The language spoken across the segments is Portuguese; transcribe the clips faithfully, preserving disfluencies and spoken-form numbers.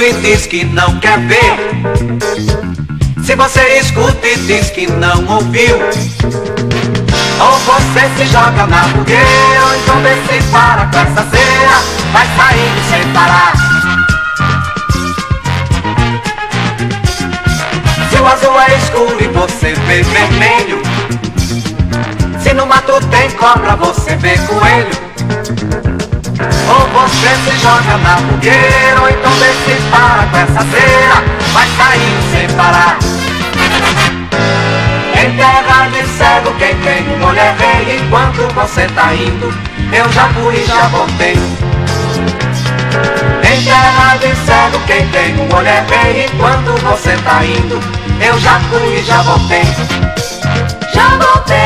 e diz que não quer ver, se você escuta e diz que não ouviu, ou você se joga na fogueira, ou então vê se para com essa cera, vai saindo sem parar. Se o azul é escuro e você vê vermelho, se no mato tem cobra você vê coelho, ou você se joga na fogueira, ou então vê se para com essa cera, vai saindo sem parar. Em terra de cego quem tem mulher vem, enquanto você tá indo, eu já fui e já voltei. Em terra de cego quem tem mulher vem, enquanto você tá indo, eu já fui e já voltei. Já voltei,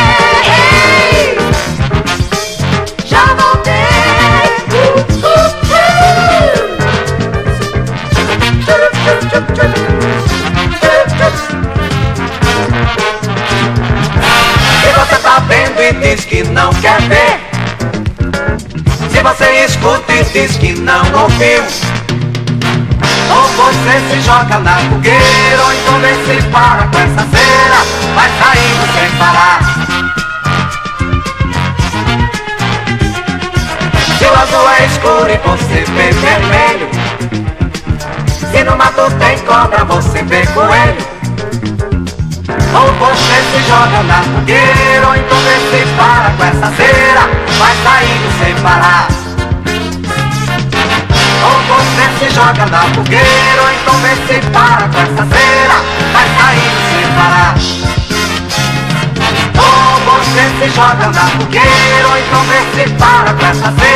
já voltei, uh, uh, se você tá vendo e diz que não quer ver, se você escuta e diz que não ouviu, ou você se joga na fogueira, ou então vê se para com essa cera, vai saindo sem parar. Se o azul é escuro e você vê vermelho, se no mato tem cobra você vê coelho, ou você se joga na fogueira, ou então vê se para com essa cera, vai saindo sem parar. Ou você se joga na fogueira, ou então vê se para com essa cera, vai saindo sem parar. Ou você se joga na fogueira, ou então vê se para com essa cera.